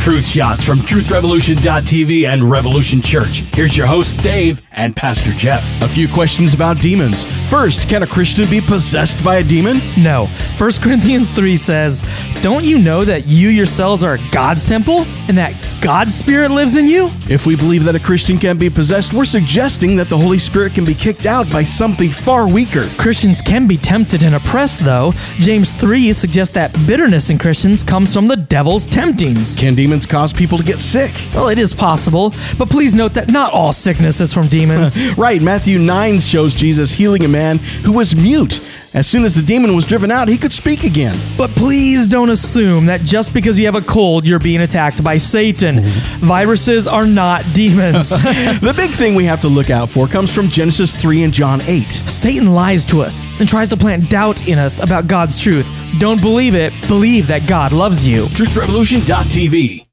Truth shots from truthrevolution.tv and Revolution Church. Here's your host, Dave, and Pastor Jeff. A few questions about demons. First, can a Christian be possessed by a demon? No. 1 Corinthians 3 says, "Don't you know that you yourselves are God's temple and that God's Spirit lives in you?" If we believe that a Christian can be possessed, we're suggesting that the Holy Spirit can be kicked out by something far weaker. Christians can be tempted and oppressed, though. James 3 suggests that bitterness in Christians comes from the devil's temptings. Can demons cause people to get sick? Well, it is possible, but please note that not all sickness is from demons. Right, Matthew 9 shows Jesus healing a man who was mute. As soon as the demon was driven out, he could speak again. But please don't assume that just because you have a cold, you're being attacked by Satan. Viruses are not demons. The big thing we have to look out for comes from Genesis 3 and John 8. Satan lies to us and tries to plant doubt in us about God's truth. Don't believe it. Believe that God loves you. truthrevolution.tv